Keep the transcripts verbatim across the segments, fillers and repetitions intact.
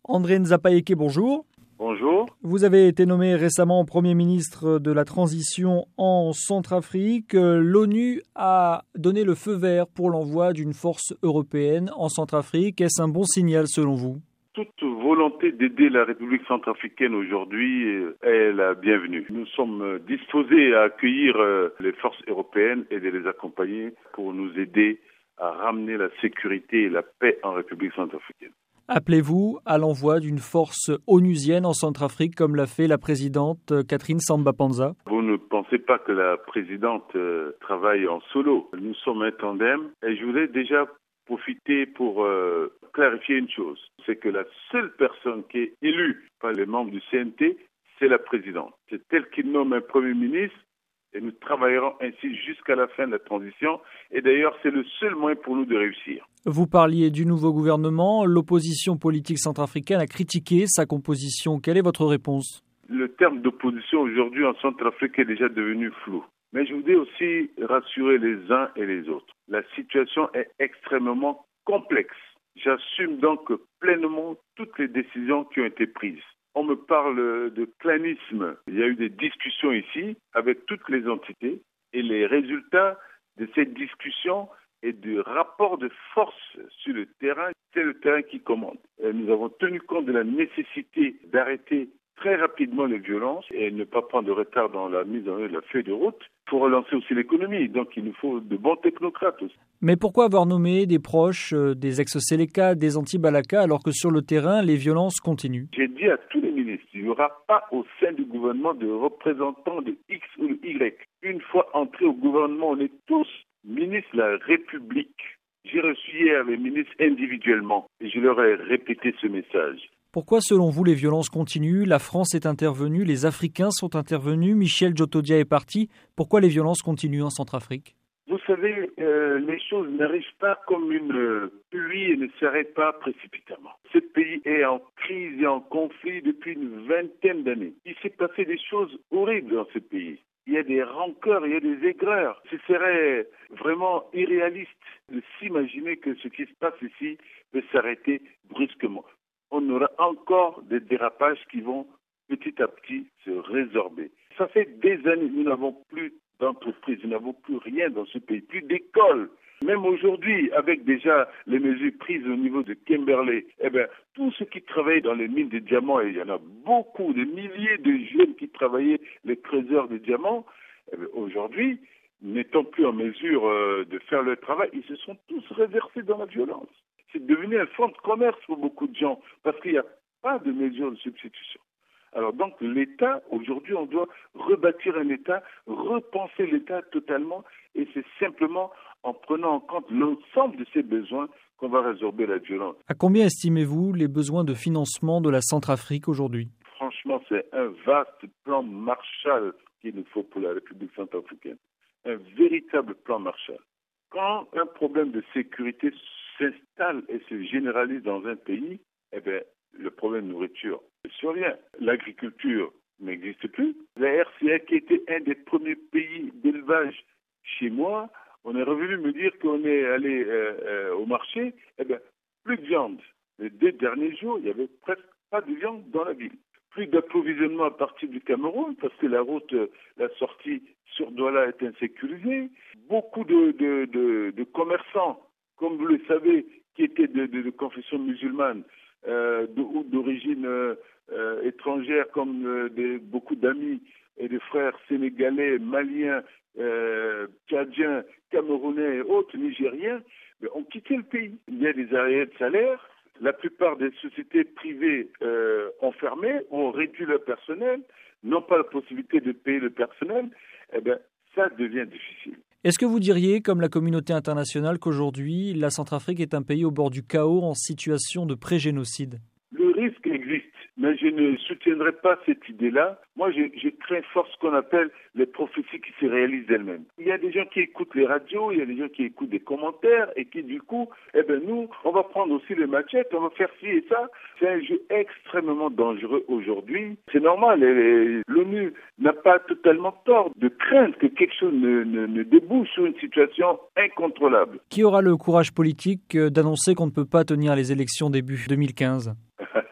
André Nzapayeke, bonjour. Bonjour. Vous avez été nommé récemment Premier ministre de la Transition en Centrafrique. L'ONU a donné le feu vert pour l'envoi d'une force européenne en Centrafrique. Est-ce un bon signal selon vous ? Toute volonté d'aider la République centrafricaine aujourd'hui est la bienvenue. Nous sommes disposés à accueillir les forces européennes et de les accompagner pour nous aider à ramener la sécurité et la paix en République centrafricaine. Appelez-vous à l'envoi d'une force onusienne en Centrafrique comme l'a fait la présidente Catherine Samba-Panza ? Vous ne pensez pas que la présidente euh, travaille en solo. Nous sommes un tandem et je voudrais déjà profiter pour euh, clarifier une chose. C'est que la seule personne qui est élue par les membres du C N T, c'est la présidente. C'est elle qui nomme un premier ministre et nous travaillerons ainsi jusqu'à la fin de la transition. Et d'ailleurs, c'est le seul moyen pour nous de réussir. Vous parliez du nouveau gouvernement. L'opposition politique centrafricaine a critiqué sa composition. Quelle est votre réponse ? Le terme d'opposition aujourd'hui en Centrafrique est déjà devenu flou. Mais je voudrais aussi rassurer les uns et les autres. La situation est extrêmement complexe. J'assume donc pleinement toutes les décisions qui ont été prises. On me parle de clanisme. Il y a eu des discussions ici avec toutes les entités et les résultats de ces discussions et du rapport de force sur le terrain, c'est le terrain qui commande. Et nous avons tenu compte de la nécessité d'arrêter très rapidement les violences et ne pas prendre de retard dans la mise en œuvre de la feuille de route pour relancer aussi l'économie. Donc il nous faut de bons technocrates aussi. Mais pourquoi avoir nommé des proches, euh, des ex-Séléka, des anti-Balaka, alors que sur le terrain, les violences continuent ? J'ai dit à tous les ministres, il n'y aura pas au sein du gouvernement de représentants de X ou de Y. Une fois entrés au gouvernement, on est tous ministres de la République. J'ai reçu hier les ministres individuellement et je leur ai répété ce message. Pourquoi, selon vous, les violences continuent ? La France est intervenue, les Africains sont intervenus, Michel Djotodia est parti. Pourquoi les violences continuent en Centrafrique ? Vous savez, euh, les choses n'arrivent pas comme une pluie et ne s'arrêtent pas précipitamment. Ce pays est en crise et en conflit depuis une vingtaine d'années. Il s'est passé des choses horribles dans ce pays. Il y a des rancœurs, il y a des aigreurs. Ce serait vraiment irréaliste de s'imaginer que ce qui se passe ici peut s'arrêter brusquement. On aura encore des dérapages qui vont petit à petit se résorber. Ça fait des années, nous n'avons plus d'entreprise, nous n'avons plus rien dans ce pays, plus d'école. Même aujourd'hui, avec déjà les mesures prises au niveau de Kimberley, eh bien, tous ceux qui travaillent dans les mines de diamants, et il y en a beaucoup, des milliers de jeunes qui travaillaient les trésors de diamants, eh bien, aujourd'hui, n'étant plus en mesure euh, de faire leur travail, ils se sont tous reversés dans la violence. C'est devenu un fonds de commerce pour beaucoup de gens, parce qu'il n'y a pas de mesure de substitution. Alors donc l'État, aujourd'hui, on doit rebâtir un État, repenser l'État totalement, et c'est simplement en prenant en compte l'ensemble de ces besoins qu'on va résorber la violence. À combien estimez-vous les besoins de financement de la Centrafrique aujourd'hui ? Franchement, c'est un vaste plan Marshall qu'il nous faut pour la République centrafricaine. Un véritable plan Marshall. Quand un problème de sécurité s'installe et se généralise dans un pays, eh bien, le problème de nourriture ne survient. L'agriculture n'existe plus. La R C A, qui était un des premiers pays d'élevage chez moi, on est revenu me dire qu'on est allé euh, euh, au marché, eh bien, plus de viande. Les deux derniers jours, il n'y avait presque pas de viande dans la ville. Plus d'approvisionnement à partir du Cameroun, parce que la route, la sortie sur Douala est insécurisée. Beaucoup de, de, de, de commerçants, comme vous le savez, qui étaient de, de, de confession musulmane, euh, de, ou d'origine euh, euh, étrangère, comme euh, des, beaucoup d'amis et de frères sénégalais, maliens, euh, tchadiens, camerounais et autres, nigériens, mais ont quitté le pays. Il y a des arrêts de salaire. La plupart des sociétés privées euh, ont fermé, ont réduit leur personnel, n'ont pas la possibilité de payer le personnel. Eh bien, ça devient difficile. Est-ce que vous diriez, comme la communauté internationale, qu'aujourd'hui, la Centrafrique est un pays au bord du chaos en situation de pré-génocide ? Le risque existe, mais je ne soutiendrai pas cette idée-là. Moi, je, je crains fort ce qu'on appelle les prophéties qui se réalisent d'elles-mêmes. Il y a des gens qui écoutent les radios, il y a des gens qui écoutent des commentaires et qui, du coup, eh ben nous, on va prendre aussi les machettes, on va faire ci et ça. C'est un jeu extrêmement dangereux aujourd'hui. C'est normal, les, l'ONU n'a pas totalement tort de craindre que quelque chose ne, ne, ne débouche sur une situation incontrôlable. Qui aura le courage politique d'annoncer qu'on ne peut pas tenir les élections début deux mille quinze ?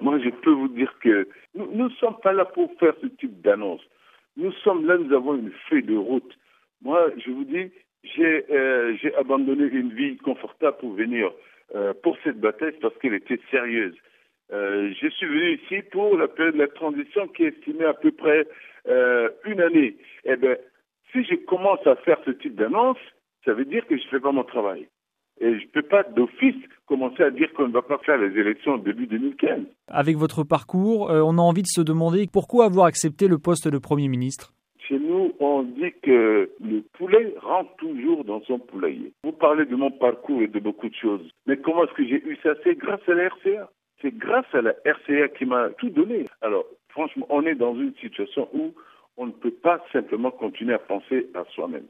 moi je peux vous dire que nous ne sommes pas là pour faire ce type d'annonce. Nous sommes là, nous avons une feuille de route. Moi, je vous dis, j'ai, euh, j'ai abandonné une vie confortable pour venir euh, pour cette bataille parce qu'elle était sérieuse. Euh, je suis venu ici pour la période de la transition qui est estimée à peu près euh, une année. Eh bien, si je commence à faire ce type d'annonce, ça veut dire que je ne fais pas mon travail. Et je ne peux pas d'office commencer à dire qu'on ne va pas faire les élections au début deux mille quinze. Avec votre parcours, euh, on a envie de se demander pourquoi avoir accepté le poste de Premier ministre. Chez nous, on dit que le poulet rentre toujours dans son poulailler. Vous parlez de mon parcours et de beaucoup de choses. Mais comment est-ce que j'ai eu ça? C'est grâce à la R C A. C'est grâce à la R C A qui m'a tout donné. Alors, franchement, on est dans une situation où on ne peut pas simplement continuer à penser à soi-même.